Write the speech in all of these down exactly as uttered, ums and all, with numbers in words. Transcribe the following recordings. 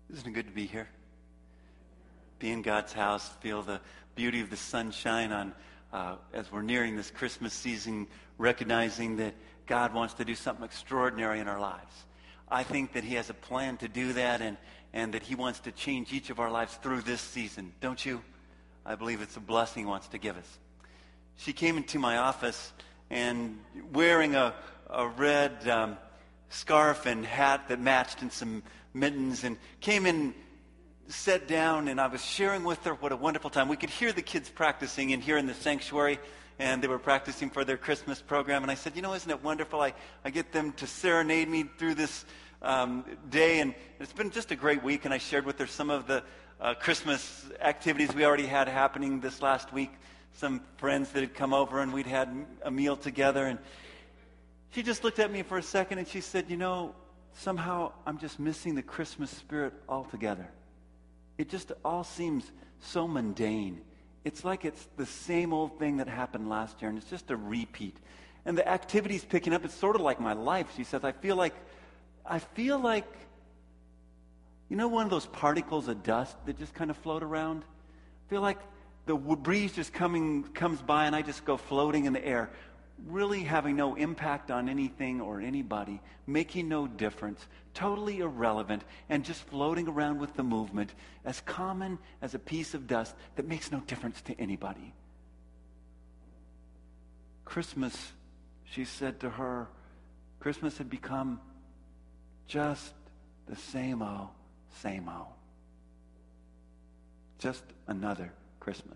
Isn't it good to be here? Be in God's house, feel the beauty of the sunshine on uh, as we're nearing this Christmas season, recognizing that God wants to do something extraordinary in our lives. I think that He has a plan to do that, and, and that He wants to change each of our lives through this season. Don't you? I believe it's a blessing He wants to give us. She came into my office and wearing a, a red um, scarf and hat that matched, and some mittens, and came in, sat down, and I was sharing with her what a wonderful time. We could hear the kids practicing in here in the sanctuary, and they were practicing for their Christmas program. And I said, you know, isn't it wonderful? I, I get them to serenade me through this um, day, and it's been just a great week. And I shared with her some of the uh, Christmas activities we already had happening this last week. Some friends that had come over, and we'd had a meal together. And she just looked at me for a second, and she said, you know, somehow I'm just missing the Christmas spirit altogether. It just all seems so mundane. It's like it's the same old thing that happened last year, and it's just a repeat. And the activity's picking up. It's sort of like my life. She says, I feel like, I feel like, you know, one of those particles of dust that just kind of float around? I feel like the breeze just coming comes by, and I just go floating in the air, really having no impact on anything or anybody, making no difference, totally irrelevant, and just floating around with the movement, as common as a piece of dust that makes no difference to anybody. Christmas, she said to her, Christmas had become just the same old, same old. Just another Christmas.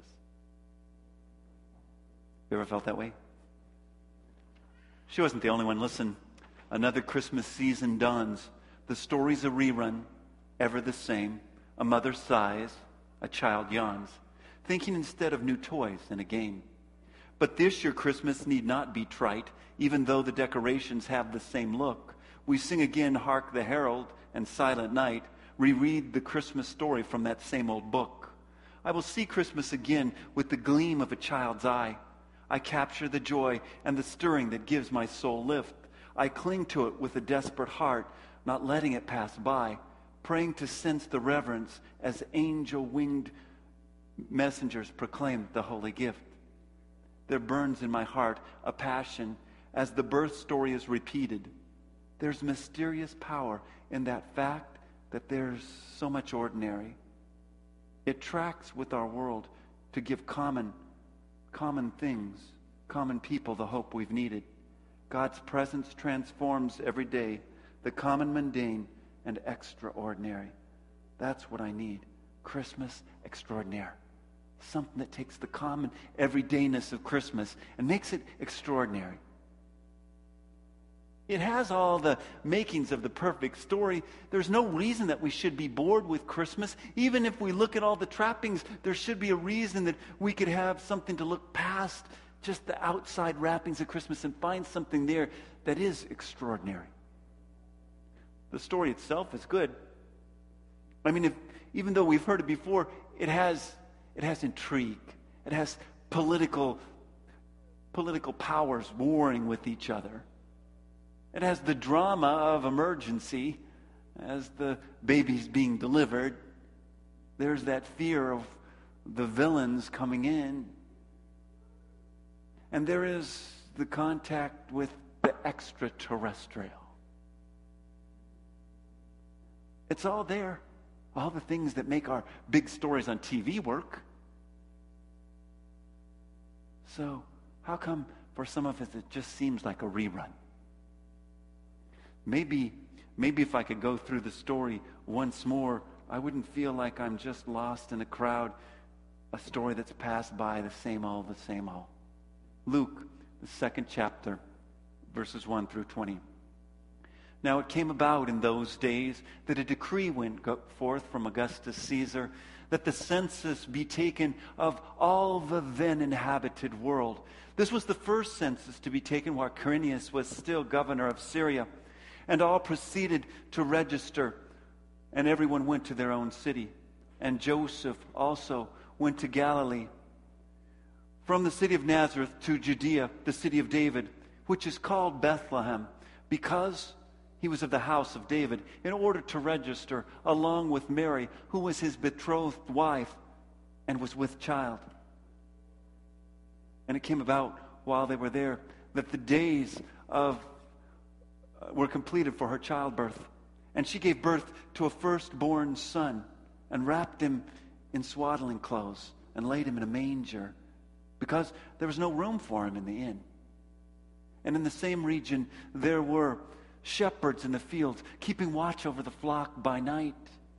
You ever felt that way? She wasn't the only one. Listen, another Christmas season dawns. The story's a rerun, ever the same. A mother sighs, a child yawns, thinking instead of new toys and a game. But this year Christmas need not be trite, even though the decorations have the same look. We sing again, Hark the Herald and Silent Night, reread the Christmas story from that same old book. I will see Christmas again with the gleam of a child's eye. I capture the joy and the stirring that gives my soul lift. I cling to it with a desperate heart, not letting it pass by, praying to sense the reverence as angel-winged messengers proclaim the holy gift. There burns in my heart a passion as the birth story is repeated. There's mysterious power in that fact that there's so much ordinary. It tracks with our world to give common Common things, common people, the hope we've needed. God's presence transforms every day, the common, mundane, and extraordinary. That's what I need. Christmas extraordinaire. Something that takes the common everydayness of Christmas and makes it extraordinary. It has all the makings of the perfect story. There's no reason that we should be bored with Christmas. Even if we look at all the trappings, there should be a reason that we could have something to look past just the outside wrappings of Christmas and find something there that is extraordinary. The story itself is good. I mean, if, even though we've heard it before, it has it has intrigue. It has political political powers warring with each other. It has the drama of emergency as the baby's being delivered. There's that fear of the villains coming in. And there is the contact with the extraterrestrial. It's all there. All the things that make our big stories on T V work. So, how come for some of us it just seems like a rerun? Maybe, maybe if I could go through the story once more, I wouldn't feel like I'm just lost in a crowd, a story that's passed by, the same old, the same old. Luke, the second chapter, verses one through twenty. Now it came about in those days that a decree went forth from Augustus Caesar that the census be taken of all the then inhabited world. This was the first census to be taken while Quirinius was still governor of Syria. And all proceeded to register, and everyone went to their own city. And Joseph also went to Galilee, from the city of Nazareth to Judea, the city of David, which is called Bethlehem, because He was of the house of David, in order to register along with Mary, who was his betrothed wife and was with child. And it came about while they were there that the days of uh, were completed for her childbirth. And she gave birth to a firstborn son and wrapped him in swaddling clothes and laid him in a manger because there was no room for him in the inn. And in the same region there were shepherds in the fields, keeping watch over the flock by night.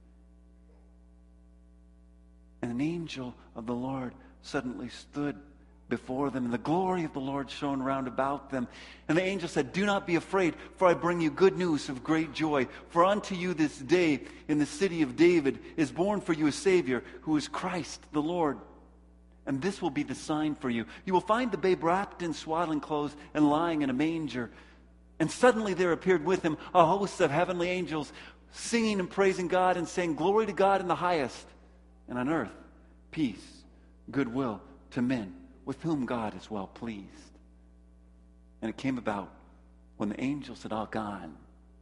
And an angel of the Lord suddenly stood before them, and the glory of the Lord shone round about them. And the angel said, "Do not be afraid, for I bring you good news of great joy. For unto you this day in the city of David is born for you a Savior, who is Christ the Lord. And this will be the sign for you. You will find the babe wrapped in swaddling clothes and lying in a manger." And suddenly there appeared with him a host of heavenly angels, singing and praising God and saying, "Glory to God in the highest, and on earth peace, goodwill to men, with whom God is well pleased." And it came about, when the angels had all gone,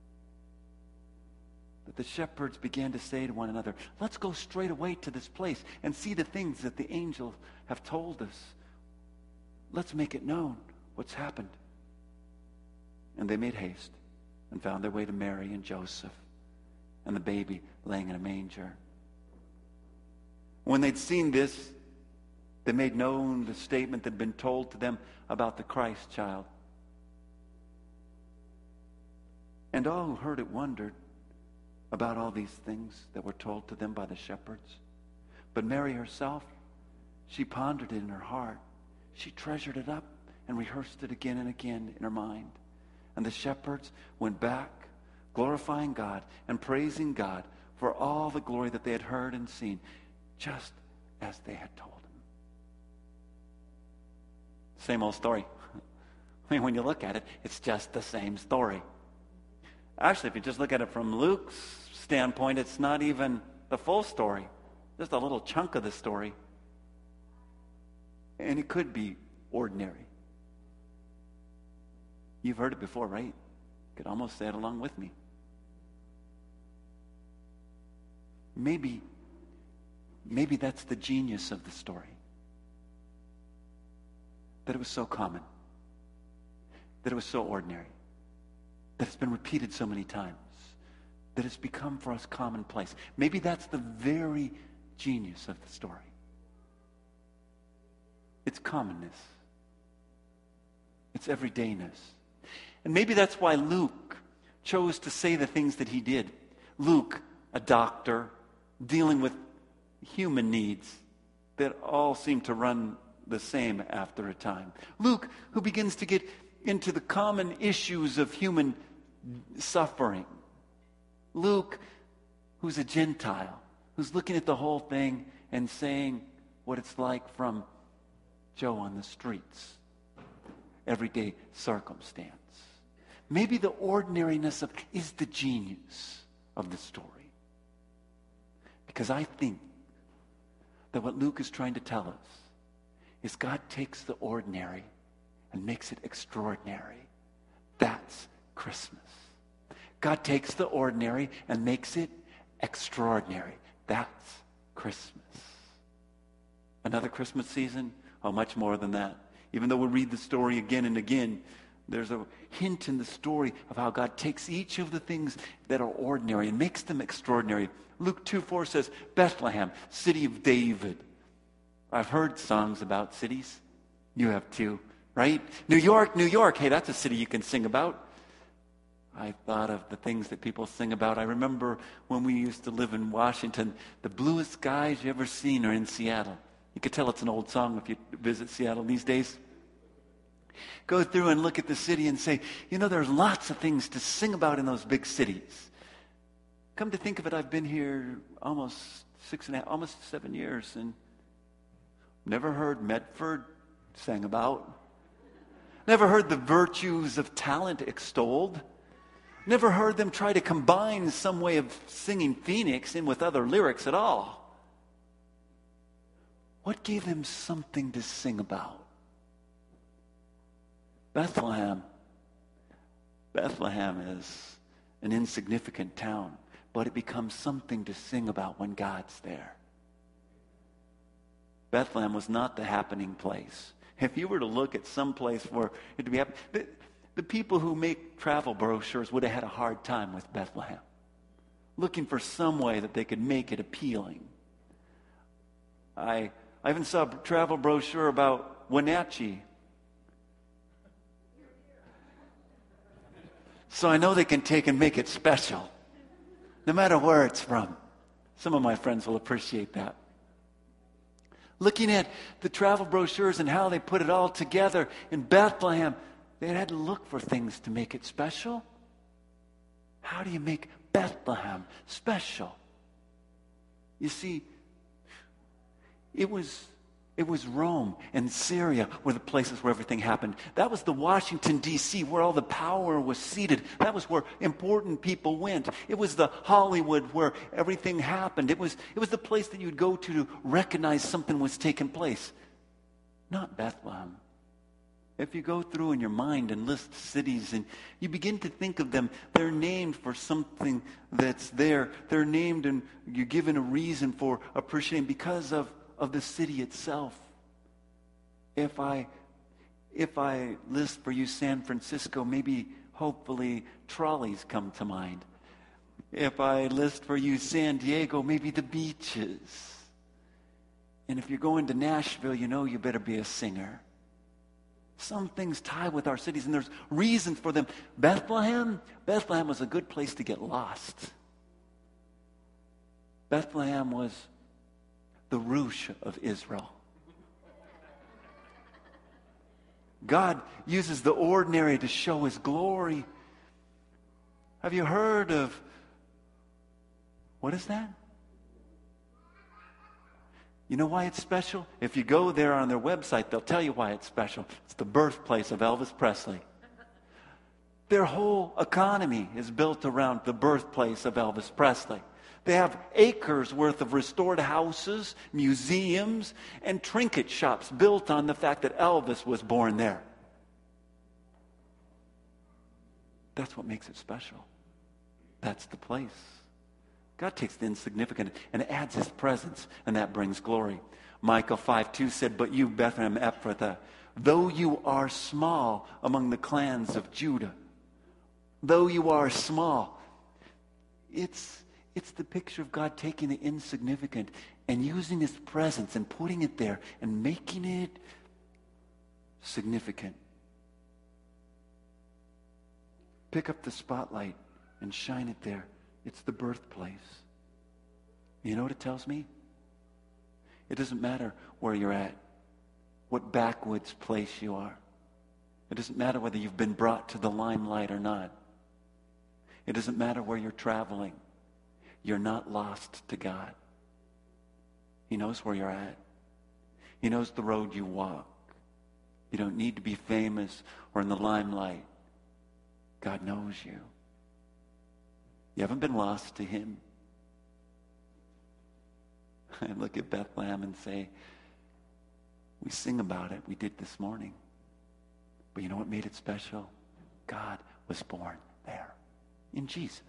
that the shepherds began to say to one another, "Let's go straight away to this place and see the things that the angels have told us. Let's make it known what's happened." And they made haste and found their way to Mary and Joseph and the baby laying in a manger. When they'd seen this, they made known the statement that had been told to them about the Christ child. And all who heard it wondered about all these things that were told to them by the shepherds. But Mary herself, she pondered it in her heart. She treasured it up and rehearsed it again and again in her mind. And the shepherds went back, glorifying God and praising God for all the glory that they had heard and seen, just as they had told him. Same old story. I mean, when you look at it, it's just the same story. Actually, if you just look at it from Luke's standpoint, it's not even the full story. Just a little chunk of the story. And it could be ordinary. You've heard it before, right? You could almost say it along with me. Maybe, maybe that's the genius of the story. That it was so common. That it was so ordinary. That it's been repeated so many times. That it's become for us commonplace. Maybe that's the very genius of the story. It's commonness. It's everydayness. And maybe that's why Luke chose to say the things that he did. Luke, a doctor, dealing with human needs that all seem to run the same after a time. Luke, who begins to get into the common issues of human suffering. Luke, who's a Gentile, who's looking at the whole thing and saying what it's like from Joe on the streets. Everyday circumstance. Maybe the ordinariness of is the genius of the story. Because I think that what Luke is trying to tell us is God takes the ordinary and makes it extraordinary. That's Christmas. God takes the ordinary and makes it extraordinary. That's Christmas. Another Christmas season? Oh, much more than that. Even though we read the story again and again, there's a hint in the story of how God takes each of the things that are ordinary and makes them extraordinary. Luke two four says, Bethlehem, city of David. I've heard songs about cities. You have too, right? New York, New York. Hey, that's a city you can sing about. I thought of the things that people sing about. I remember when we used to live in Washington, the bluest skies you ever seen are in Seattle. You could tell it's an old song if you visit Seattle these days. Go through and look at the city and say, you know, there's lots of things to sing about in those big cities. Come to think of it, I've been here almost six and a half, almost seven years, and never heard Medford sang about. Never heard the virtues of talent extolled. Never heard them try to combine some way of singing Phoenix in with other lyrics at all. What gave them something to sing about? Bethlehem. Bethlehem is an insignificant town, but it becomes something to sing about when God's there. Bethlehem was not the happening place. If you were to look at some place where it would be happening, the, the people who make travel brochures would have had a hard time with Bethlehem, looking for some way that they could make it appealing. I, I even saw a travel brochure about Wenatchee. So I know they can take and make it special, no matter where it's from. Some of my friends will appreciate that. Looking at the travel brochures and how they put it all together in Bethlehem, they had to look for things to make it special. How do you make Bethlehem special? You see, it was it was Rome and Syria were the places where everything happened. That was the Washington, D C, where all the power was seated. That was where important people went. It was the Hollywood where everything happened. It was, it was the place that you'd go to to recognize something was taking place. Not Bethlehem. If you go through in your mind and list cities and you begin to think of them, they're named for something that's there. They're named and you're given a reason for appreciating because of of the city itself. If I if I list for you San Francisco, maybe hopefully trolleys come to mind. If I list for you San Diego, maybe the beaches. And if you're going to Nashville, you know you better be a singer. Some things tie with our cities, and there's reasons for them. Bethlehem, Bethlehem was a good place to get lost. Bethlehem was the Rush of Israel. God uses the ordinary to show his glory. Have you heard of, what is that? You know why it's special? If you go there on their website, they'll tell you why it's special. It's the birthplace of Elvis Presley. Their whole economy is built around the birthplace of Elvis Presley. They have acres worth of restored houses, museums, and trinket shops built on the fact that Elvis was born there. That's what makes it special. That's the place. God takes the insignificant and adds his presence, and that brings glory. Micah five two said, "But you, Bethlehem Ephrathah, though you are small among the clans of Judah," though you are small, it's It's the picture of God taking the insignificant and using his presence and putting it there and making it significant. Pick up the spotlight and shine it there. It's the birthplace. You know what it tells me? It doesn't matter where you're at, what backwoods place you are. It doesn't matter whether you've been brought to the limelight or not. It doesn't matter where you're traveling. You're not lost to God. He knows where you're at. He knows the road you walk. You don't need to be famous or in the limelight. God knows you. You haven't been lost to him. I look at Bethlehem and say, we sing about it. We did this morning. But you know what made it special? God was born there in Jesus.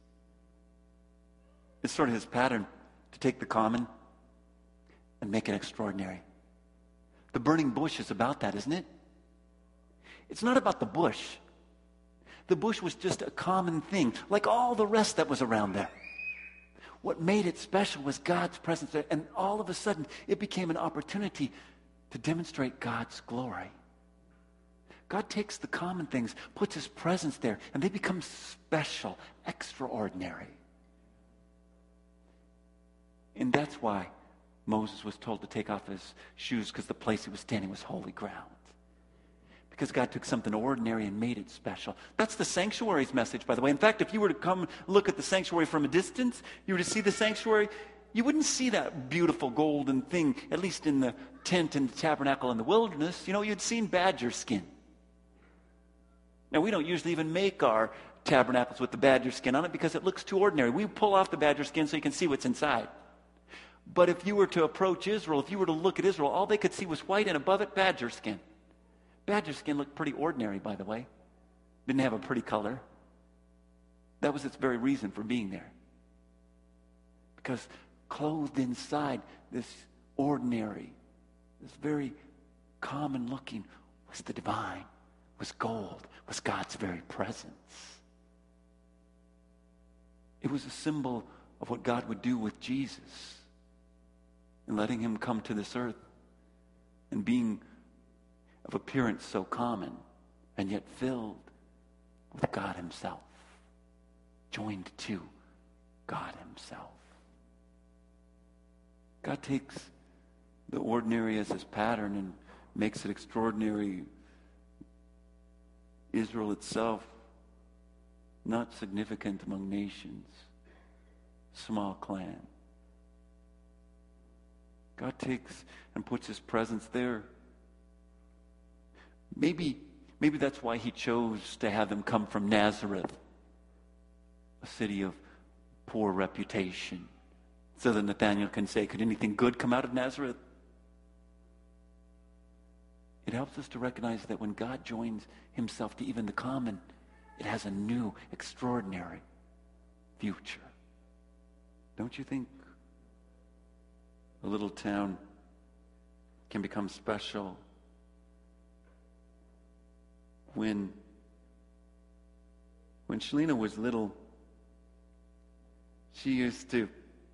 It's sort of his pattern to take the common and make it extraordinary. The burning bush is about that, isn't it? It's not about the bush. The bush was just a common thing, like all the rest that was around there. What made it special was God's presence there, and all of a sudden, it became an opportunity to demonstrate God's glory. God takes the common things, puts his presence there, and they become special, extraordinary. And that's why Moses was told to take off his shoes, because the place he was standing was holy ground. Because God took something ordinary and made it special. That's the sanctuary's message, by the way. In fact, if you were to come look at the sanctuary from a distance, you were to see the sanctuary, you wouldn't see that beautiful golden thing, at least in the tent and the tabernacle in the wilderness. You know, you'd seen badger skin. Now, we don't usually even make our tabernacles with the badger skin on it because it looks too ordinary. We pull off the badger skin so you can see what's inside. But if you were to approach Israel, if you were to look at Israel, all they could see was white, and above it, badger skin. Badger skin looked pretty ordinary, by the way. Didn't have a pretty color. That was its very reason for being there. Because clothed inside this ordinary, this very common looking, was the divine, was gold, was God's very presence. It was a symbol of what God would do with Jesus in letting him come to this earth and being of appearance so common and yet filled with God himself, joined to God himself. God takes the ordinary as his pattern and makes it extraordinary. Israel itself, not significant among nations, small clan. God takes and puts his presence there. Maybe, maybe that's why he chose to have him come from Nazareth, a city of poor reputation, so that Nathanael can say, could anything good come out of Nazareth? It helps us to recognize that when God joins himself to even the common, it has a new, extraordinary future. Don't you think a little town can become special when when Shalina was little? She used to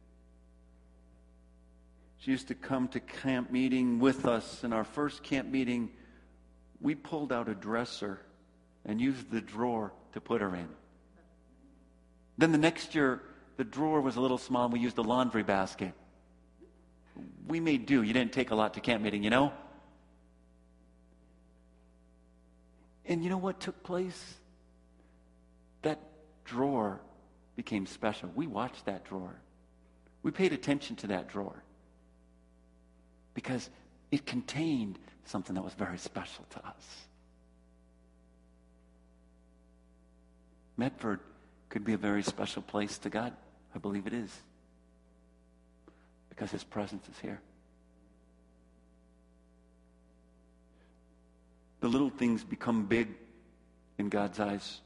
She used to come to camp meeting with us. In our first camp meeting, we pulled out a dresser and used the drawer to put her in. Then the next year, the drawer was a little small and we used a laundry basket. We made do. You didn't take a lot to camp meeting, you know? And you know what took place? That drawer became special. We watched that drawer. We paid attention to that drawer. Because it contained something that was very special to us. Medford could be a very special place to God. I believe it is. Because his presence is here. The little things become big in God's eyes.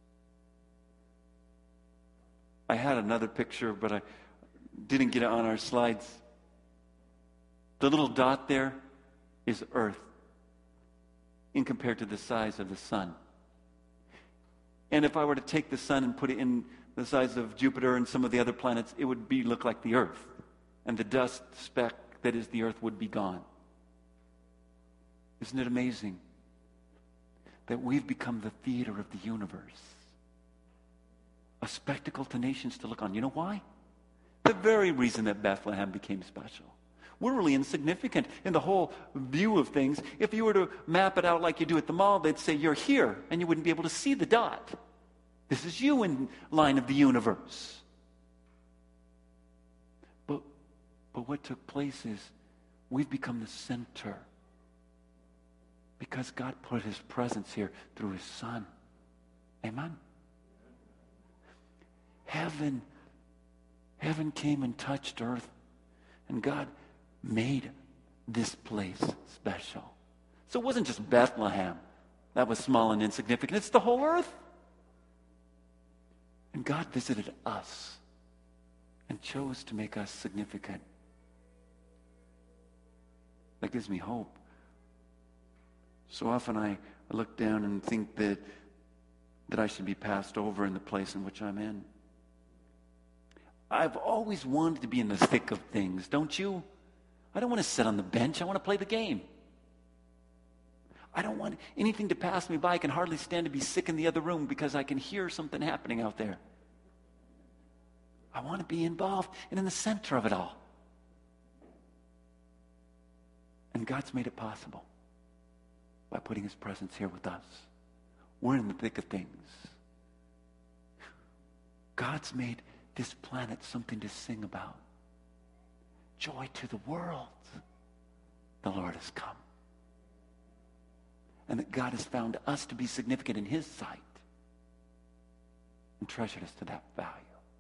I had another picture, but I didn't get it on our slides. The little dot there is Earth in compared to the size of the sun. And if I were to take the sun and put it in the size of Jupiter and some of the other planets, it would be look like the Earth. And the dust speck that is the Earth would be gone. Isn't it amazing that we've become the theater of the universe? A spectacle to nations to look on. You know why? The very reason that Bethlehem became special. We're really insignificant in the whole view of things. If you were to map it out like you do at the mall, they'd say you're here, and you wouldn't be able to see the dot. This is you in line of the universe. But, but what took place is we've become the center because God put his presence here through his Son. Amen? Heaven, heaven came and touched earth, and God made this place special. So it wasn't just Bethlehem that was small and insignificant. It's the whole earth. And God visited us and chose to make us significant. That gives me hope. So often I look down and think that that I should be passed over in the place in which I'm in. I've always wanted to be in the thick of things, don't you? I don't want to sit on the bench. I want to play the game. I don't want anything to pass me by. I can hardly stand to be sick in the other room because I can hear something happening out there. I want to be involved and in the center of it all. And God's made it possible by putting his presence here with us. We're in the thick of things. God's made this planet something to sing about. Joy to the world. The Lord has come. And that God has found us to be significant in his sight and treasured us to that value.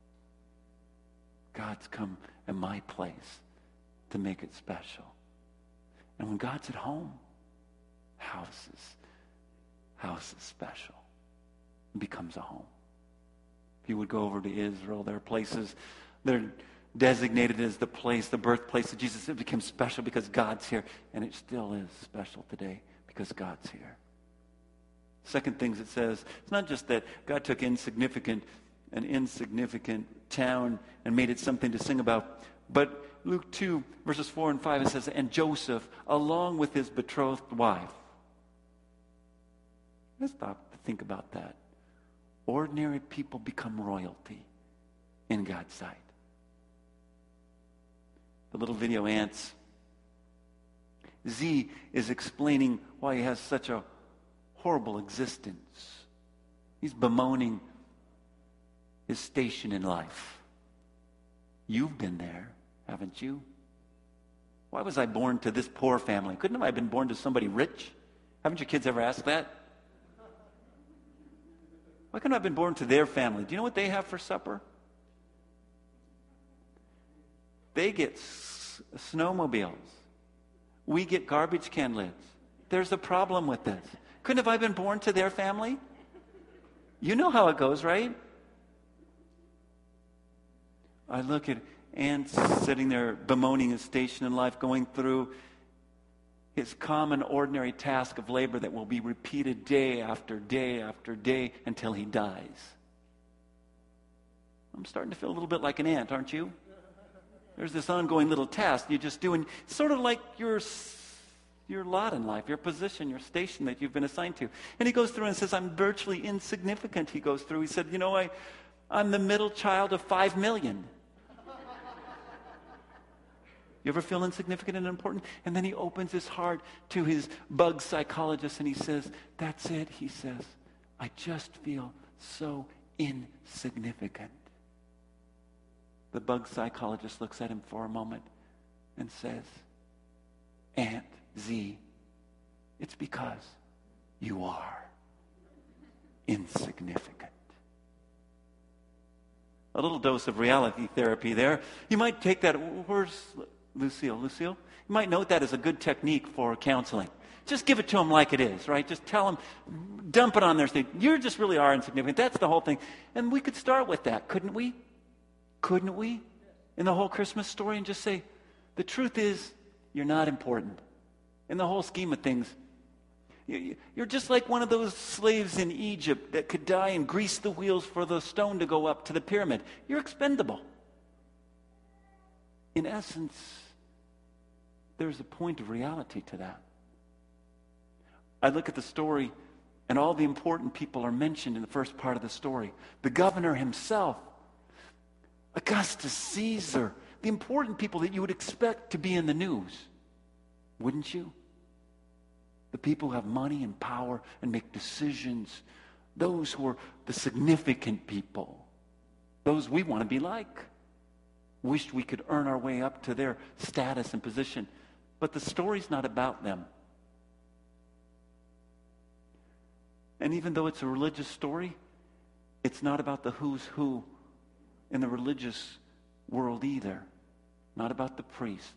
God's come in my place to make it special. And when God's at home, house is, house is special. It becomes a home. you would go over to Israel. There are places that are designated as the place, the birthplace of Jesus. It became special because God's here, and it still is special today because God's here. Second things it says, it's not just that God took insignificant, an insignificant town and made it something to sing about, but Luke two, verses four and five, it says, and Joseph, along with his betrothed wife. Let's stop to think about that. Ordinary people become royalty in God's sight. The little video ants. Z is explaining why he has such a horrible existence. He's bemoaning his station in life. You've been there, haven't you? Why was I born to this poor family? Couldn't have I been born to somebody rich? Haven't your kids ever asked that? Why couldn't I have been born to their family? Do you know what they have for supper? They get s- snowmobiles. We get garbage can lids. There's a problem with this. Couldn't have I been born to their family? You know how it goes, right? I look at ants sitting there bemoaning his station in life, going through his common, ordinary task of labor that will be repeated day after day after day until he dies. I'm starting to feel a little bit like an ant, aren't you? There's this ongoing little task you just do, and it's sort of like your, your lot in life, your position, your station that you've been assigned to. And he goes through and says, I'm virtually insignificant, he goes through. He said, you know, I, I'm the middle child of five million. You ever feel insignificant and important? And then he opens his heart to his bug psychologist and he says, that's it, he says. I just feel so insignificant. The bug psychologist looks at him for a moment and says, Aunt Z, it's because you are insignificant. A little dose of reality therapy there. You might take that, where's Lucille? Lucille? You might note that as a good technique for counseling. Just give it to them like it is, right? Just tell them, dump it on their stage. You just really are insignificant. That's the whole thing. And we could start with that, couldn't we? Couldn't we? In the whole Christmas story, and just say, the truth is, you're not important. In the whole scheme of things, you're just like one of those slaves in Egypt that could die and grease the wheels for the stone to go up to the pyramid. You're expendable. In essence, there's a point of reality to that. I look at the story, and all the important people are mentioned in the first part of the story. The governor himself, Augustus Caesar, the important people that you would expect to be in the news, wouldn't you? The people who have money and power and make decisions, those who are the significant people, those we want to be like. Wished we could earn our way up to their status and position. But the story's not about them. And even though it's a religious story, it's not about the who's who in the religious world either. Not about the priests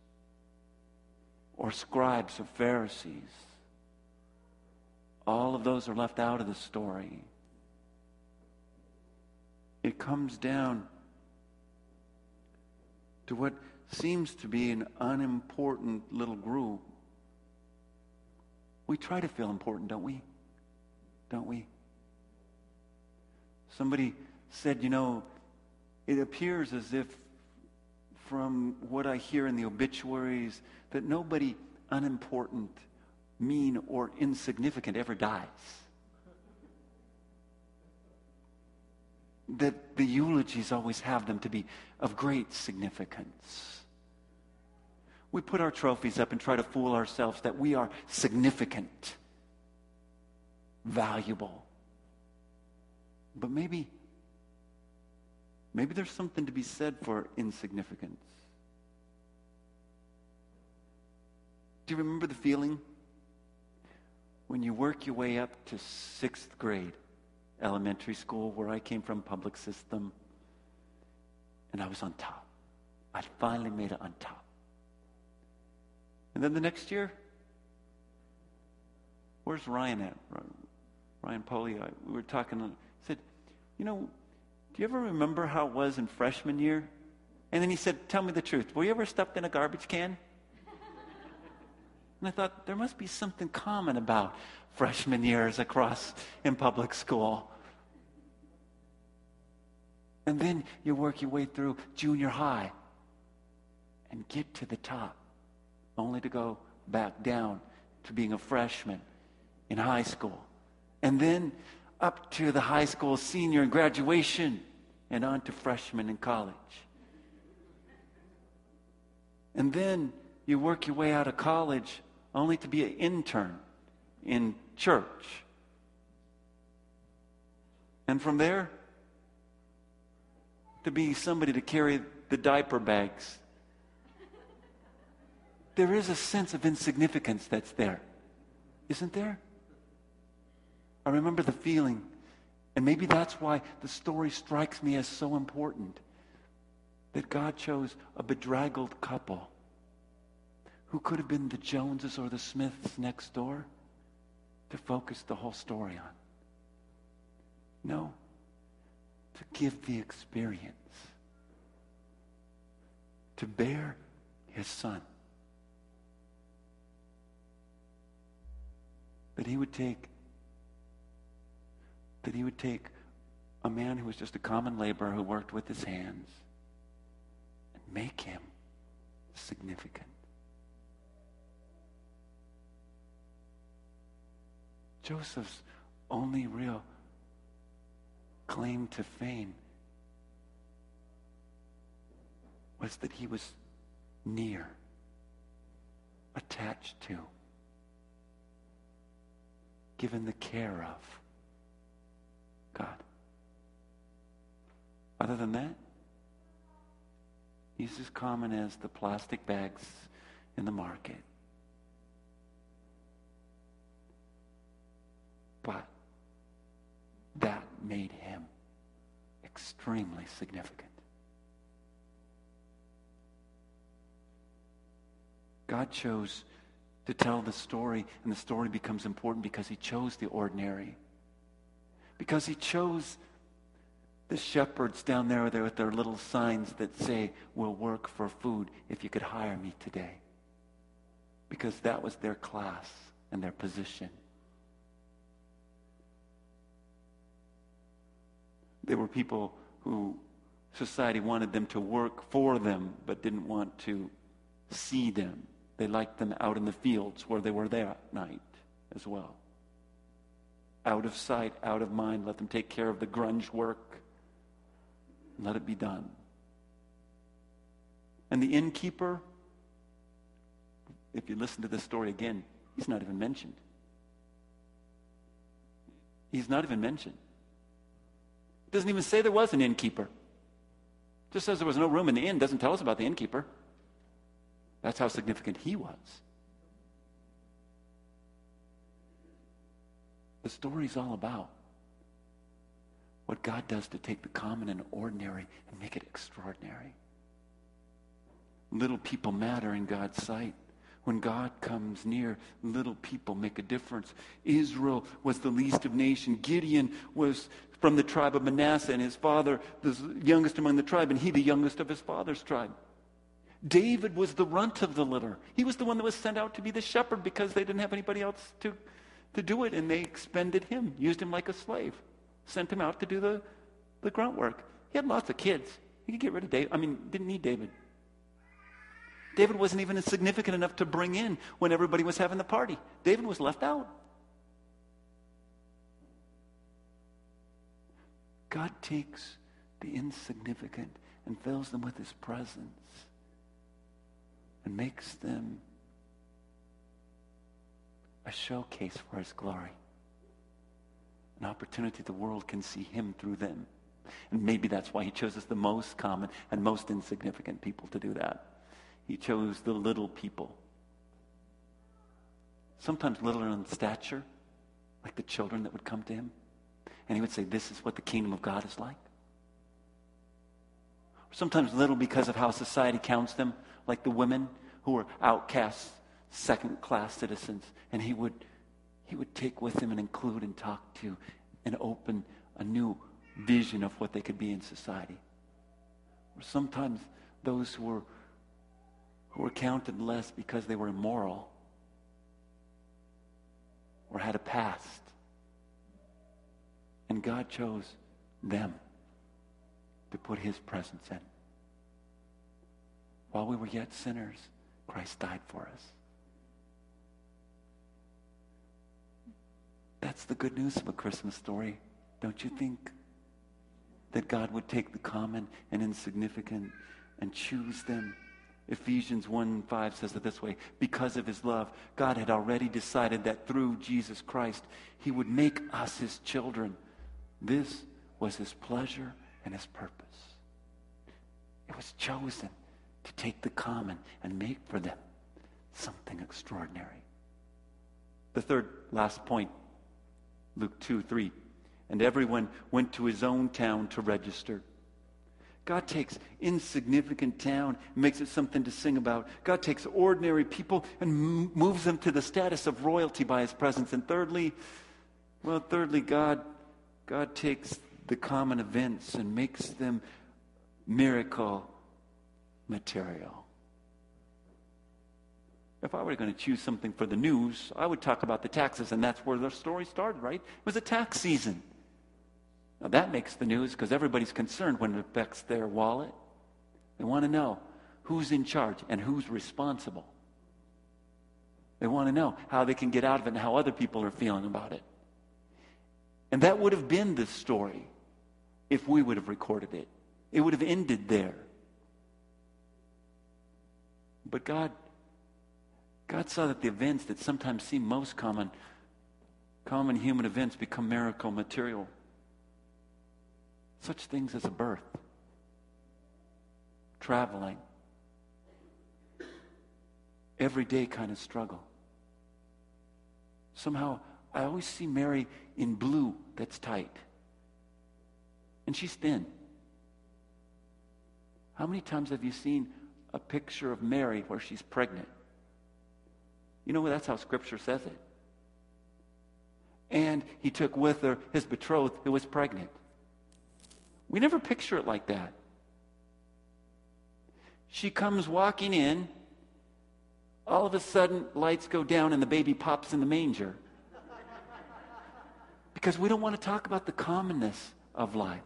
or scribes or Pharisees. All of those are left out of the story. It comes down to what seems to be an unimportant little group. We try to feel important, don't we? Don't we? Somebody said, you know, it appears as if from what I hear in the obituaries that nobody unimportant, mean, or insignificant ever dies. That the eulogies always have them to be of great significance. We put our trophies up and try to fool ourselves that we are significant, valuable. But maybe, maybe there's something to be said for insignificance. Do you remember the feeling when you work your way up to sixth grade? Elementary school, where I came from, public system, and I was on top. I finally made it on top. And then the next year, where's Ryan at? Ryan Polly, we were talking, he said, you know, do you ever remember how it was in freshman year? And then he said, tell me the truth. Were you ever stuffed in a garbage can? And I thought, there must be something common about freshman years across in public school. And then you work your way through junior high and get to the top, only to go back down to being a freshman in high school. And then up to the high school senior and graduation, and on to freshman in college. And then you work your way out of college only to be an intern in church. And from there, to be somebody to carry the diaper bags. There is a sense of insignificance that's there, isn't there? I remember the feeling, and maybe that's why the story strikes me as so important, that God chose a bedraggled couple who could have been the Joneses or the Smiths next door to focus the whole story on. No, to give the experience, to bear his son. That he would take, that he would take a man who was just a common laborer who worked with his hands and make him significant. Joseph's only real claim to fame was that he was near, attached to, given the care of God. Other than that, he's as common as the plastic bags in the market. But that made him extremely significant. God chose to tell the story, and the story becomes important because he chose the ordinary. Because he chose the shepherds down there with their little signs that say, we'll work for food if you could hire me today. Because that was their class and their position. They were people who society wanted them to work for them, but didn't want to see them. They liked them out in the fields where they were there at night as well. Out of sight, out of mind, let them take care of the grunge work. Let it be done. And the innkeeper, if you listen to this story again, he's not even mentioned. He's not even mentioned. It doesn't even say there was an innkeeper. It just says there was no room in the inn. It doesn't tell us about the innkeeper. That's how significant he was. The story's all about what God does to take the common and ordinary and make it extraordinary. Little people matter in God's sight. When God comes near, little people make a difference. Israel was the least of nations. Gideon was from the tribe of Manasseh, and his father, the youngest among the tribe, and he the youngest of his father's tribe. David was the runt of the litter. He was the one that was sent out to be the shepherd because they didn't have anybody else to, to do it, and they expended him, used him like a slave, sent him out to do the, the grunt work. He had lots of kids. He could get rid of David. I mean, didn't need David. David wasn't even significant enough to bring in when everybody was having the party. David was left out. God takes the insignificant and fills them with his presence and makes them a showcase for his glory. An opportunity the world can see him through them. And maybe that's why he chose us the most common and most insignificant people to do that. He chose the little people. Sometimes littler in stature, like the children that would come to him. And he would say, this is what the kingdom of God is like. Or sometimes little because of how society counts them, like the women who were outcasts, second-class citizens. And he would, he would take with him and include and talk to and open a new vision of what they could be in society. Or sometimes those who were, who were counted less because they were immoral or had a past. And God chose them to put his presence in. While we were yet sinners, Christ died for us. That's the good news of a Christmas story, don't you think? That God would take the common and insignificant and choose them. Ephesians one five says it this way: because of his love, God had already decided that through Jesus Christ, he would make us his children. This was his pleasure and his purpose. It was chosen to take the common and make for them something extraordinary. The third, last point, Luke two three. And everyone went to his own town to register. God takes insignificant town and makes it something to sing about. God takes ordinary people and m- moves them to the status of royalty by his presence. And thirdly, well, thirdly, God, God takes the common events and makes them miracle material. If I were going to choose something for the news, I would talk about the taxes, and that's where the story started, right? It was a tax season. Now that makes the news because everybody's concerned when it affects their wallet. They want to know who's in charge and who's responsible. They want to know how they can get out of it and how other people are feeling about it. And that would have been the story if we would have recorded it. It would have ended there. But God, God saw that the events that sometimes seem most common, common human events, become miracle material. Such things as a birth, traveling, everyday kind of struggle. Somehow, I always see Mary in blue that's tight. And she's thin. How many times have you seen a picture of Mary where she's pregnant? You know, that's how Scripture says it. And he took with her his betrothed who was pregnant. We never picture it like that. She comes walking in. All of a sudden, lights go down and the baby pops in the manger. Because we don't want to talk about the commonness of life.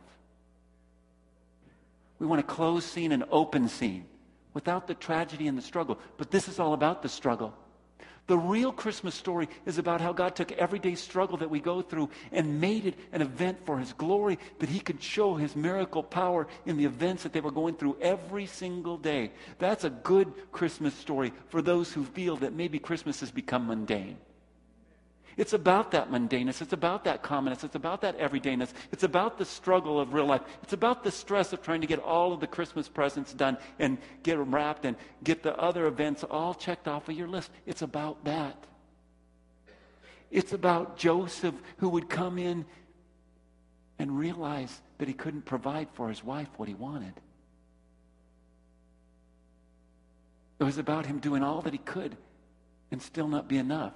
We want a closed scene, an open scene, without the tragedy and the struggle. But this is all about the struggle. The real Christmas story is about how God took everyday struggle that we go through and made it an event for his glory, that he could show his miracle power in the events that they were going through every single day. That's a good Christmas story for those who feel that maybe Christmas has become mundane. It's about that mundaneness. It's about that commonness. It's about that everydayness. It's about the struggle of real life. It's about the stress of trying to get all of the Christmas presents done and get them wrapped and get the other events all checked off of your list. It's about that. It's about Joseph who would come in and realize that he couldn't provide for his wife what he wanted. It was about him doing all that he could and still not be enough.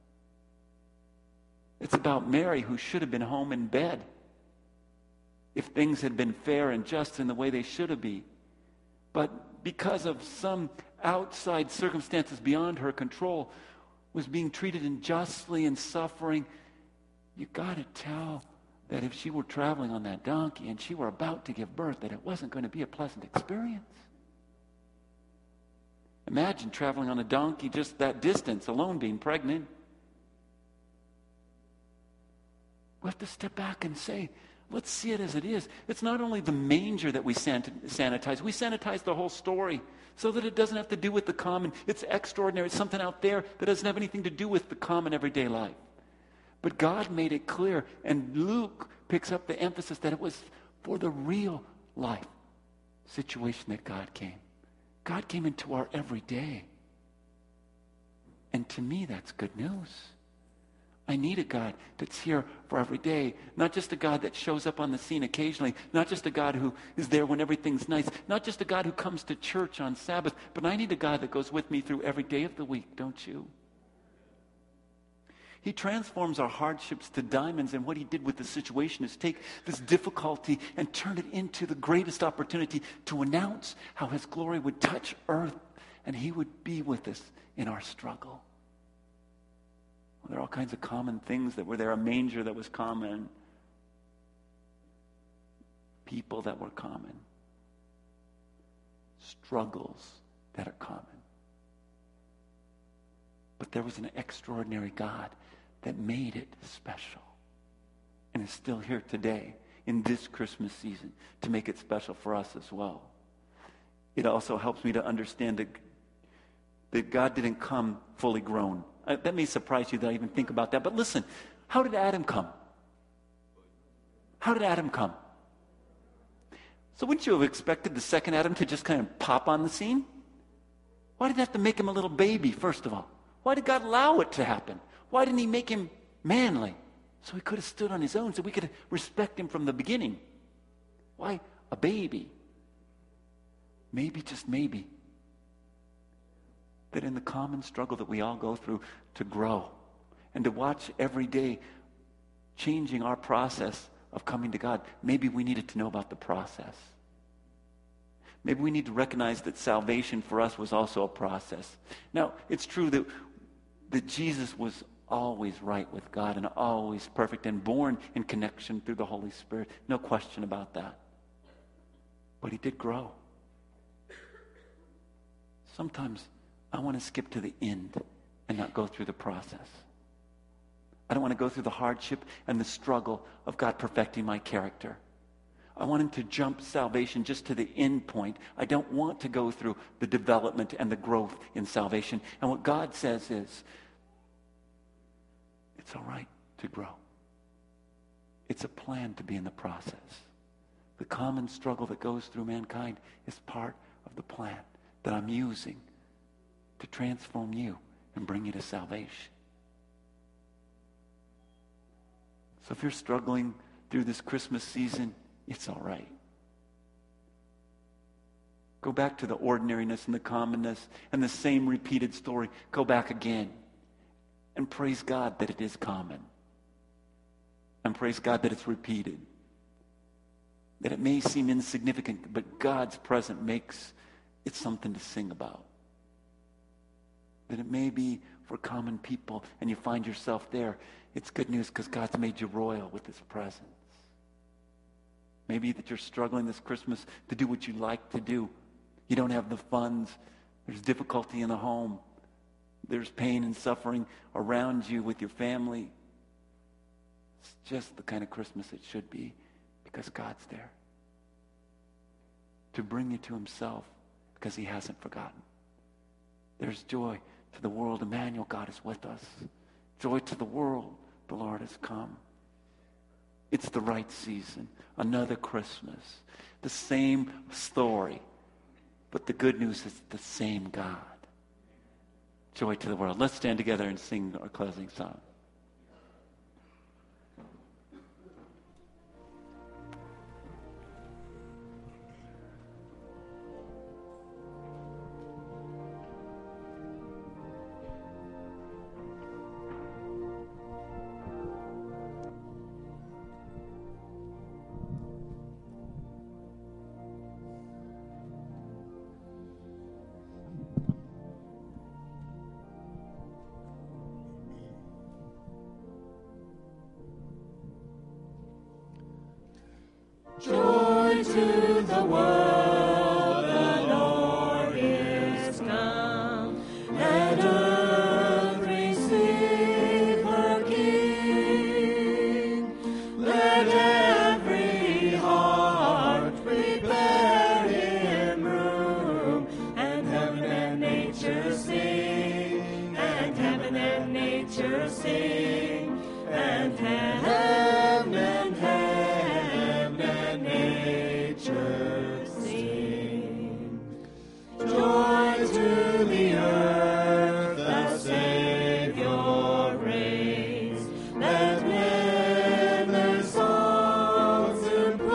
It's about Mary, who should have been home in bed if things had been fair and just in the way they should have been. But because of some outside circumstances beyond her control, was being treated unjustly and suffering. You got to tell that if she were traveling on that donkey and she were about to give birth, that it wasn't going to be a pleasant experience. Imagine traveling on a donkey just that distance, alone being pregnant. We have to step back and say, let's see it as it is. It's not only the manger that we sanitize. We sanitize the whole story so that it doesn't have to do with the common. It's extraordinary. It's something out there that doesn't have anything to do with the common everyday life. But God made it clear, and Luke picks up the emphasis that it was for the real life situation that God came. God came into our everyday. And to me, that's good news. I need a God that's here for every day. Not just a God that shows up on the scene occasionally. Not just a God who is there when everything's nice. Not just a God who comes to church on Sabbath. But I need a God that goes with me through every day of the week, don't you? He transforms our hardships to diamonds, and what he did with the situation is take this difficulty and turn it into the greatest opportunity to announce how his glory would touch earth, and he would be with us in our struggle. Well, there are all kinds of common things that were there. A manger that was common. People that were common. Struggles that are common. But there was an extraordinary God that made it special. And is still here today in this Christmas season to make it special for us as well. It also helps me to understand that, that God didn't come fully grown. Uh, that may surprise you that I even think about that. But listen, how did Adam come? How did Adam come? So wouldn't you have expected the second Adam to just kind of pop on the scene? Why did they have to make him a little baby, first of all? Why did God allow it to happen? Why didn't he make him manly? So he could have stood on his own, so we could respect him from the beginning. Why a baby? Maybe, just maybe, that in the common struggle that we all go through to grow and to watch every day changing our process of coming to God, maybe we needed to know about the process. Maybe we need to recognize that salvation for us was also a process. Now, it's true that, that Jesus was always right with God and always perfect and born in connection through the Holy Spirit. No question about that. But he did grow. Sometimes I want to skip to the end and not go through the process. I don't want to go through the hardship and the struggle of God perfecting my character. I want him to jump salvation just to the end point. I don't want to go through the development and the growth in salvation. And what God says is, it's all right to grow. It's a plan to be in the process. The common struggle that goes through mankind is part of the plan that I'm using to transform you and bring you to salvation. So if you're struggling through this Christmas season, it's all right. Go back to the ordinariness and the commonness and the same repeated story. Go back again and praise God that it is common. And praise God that it's repeated. That it may seem insignificant, but God's presence makes it something to sing about. That it may be for common people and you find yourself there. It's good news because God's made you royal with his presence. Maybe that you're struggling this Christmas to do what you like to do. You don't have the funds. There's difficulty in the home. There's pain and suffering around you with your family. It's just the kind of Christmas it should be because God's there to bring you to himself because he hasn't forgotten. There's joy to the world. Emmanuel, God is with us. Joy to the world. The Lord has come. It's the right season. Another Christmas. The same story. But the good news is the same God. Joy to the world. Let's stand together and sing our closing song. Joy to the world, the Lord is come. Let earth receive her King. Let every heart prepare him room. And heaven and nature sing. And heaven and nature sing. And heaven and heaven. Joy to the earth, the Savior reigns. Let men their songs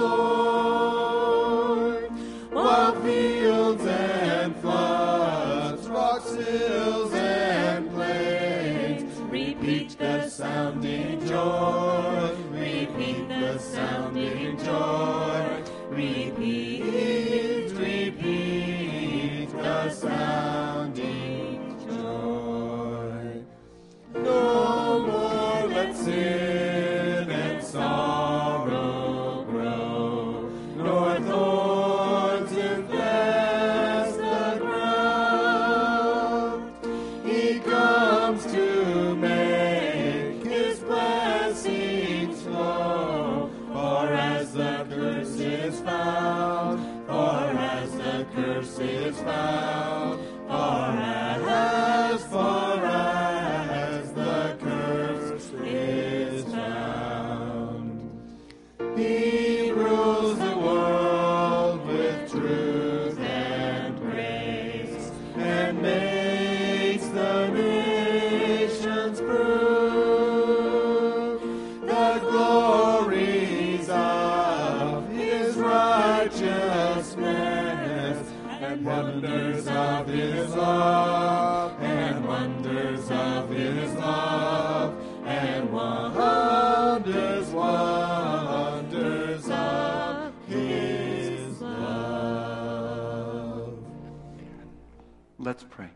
employ, while fields and floods, rocks, hills, and plains repeat Repeat the sounding joy. Repeat the sounding joy. Repeat, repeat the sounding joy. No more let sin and sorrow grow, nor thorns infest the ground. He comes to make his blessings flow, for as the curse is found, for as the curse is found, for as far as the curse is found. He rules the world with truth and grace, and makes the nations prove the glories of his righteousness, and wonders of his love, and wonders of his love, and wonders, wonders of his love. Let's pray.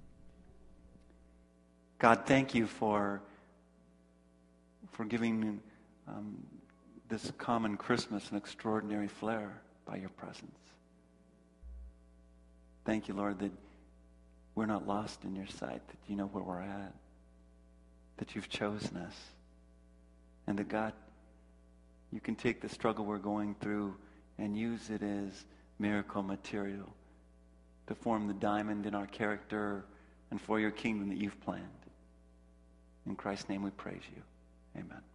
God, thank you for for giving um, this common Christmas an extraordinary flair by your presence. Thank you, Lord, that we're not lost in your sight, that you know where we're at, that you've chosen us, and that, God, you can take the struggle we're going through and use it as miracle material to form the diamond in our character and for your kingdom that you've planned. In Christ's name we praise you. Amen.